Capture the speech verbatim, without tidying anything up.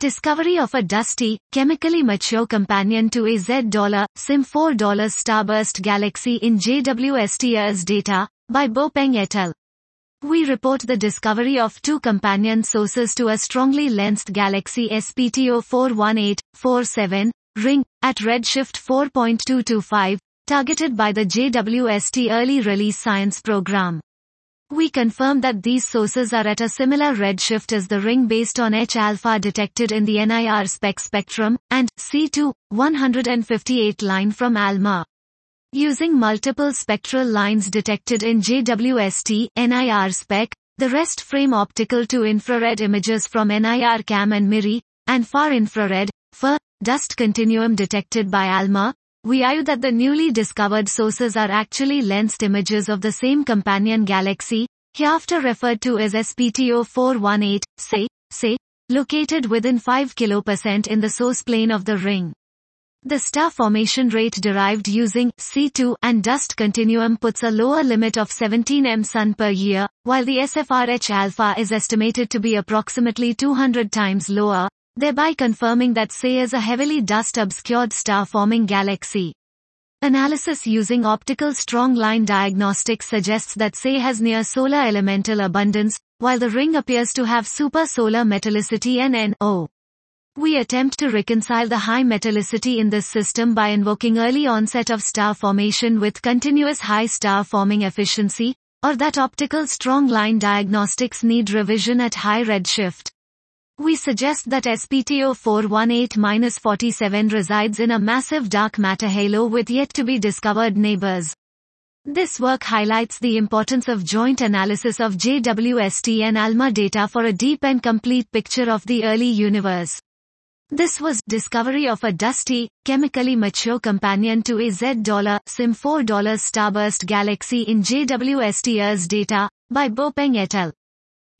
discovery of a dusty, chemically mature companion to a Z SIM four starburst galaxy in J W S T Earth data, by Bo-Peng et al. We report the discovery of two companion sources to a strongly lensed galaxy S P T O four one eight four seven ring, at redshift four point two two five, targeted by the J W S T Early Release Science Program. We confirm that these sources are at a similar redshift as the ring based on H-alpha detected in the N I R SPEC spectrum, and C two one fifty-eight line from ALMA. Using multiple spectral lines detected in J W S T N I R SPEC, the rest frame optical to infrared images from N I R CAM and MIRI, and far infrared, F I R, dust continuum detected by ALMA, we argue that the newly discovered sources are actually lensed images of the same companion galaxy, hereafter referred to as S P T O four one eight, say, say, located within five kilopercent in the source plane of the ring. The star formation rate derived using C two and dust continuum puts a lower limit of seventeen million sun per year, while the S F R H alpha is estimated to be approximately two hundred times lower, thereby confirming that S E is a heavily dust-obscured star-forming galaxy. Analysis using optical strong-line diagnostics suggests that S E has near-solar elemental abundance, while the ring appears to have super-solar metallicity and N O. We attempt to reconcile the high metallicity in this system by invoking early onset of star formation with continuous high star-forming efficiency, or that optical strong-line diagnostics need revision at high redshift. We suggest that S P T O four one eight dash forty-seven resides in a massive dark matter halo with yet to be discovered neighbors. This work highlights the importance of joint analysis of J W S T and ALMA data for a deep and complete picture of the early universe. This was discovery of a dusty, chemically mature companion to a Z SIM four starburst galaxy in J W S T Earth data, by Bo-Peng et al.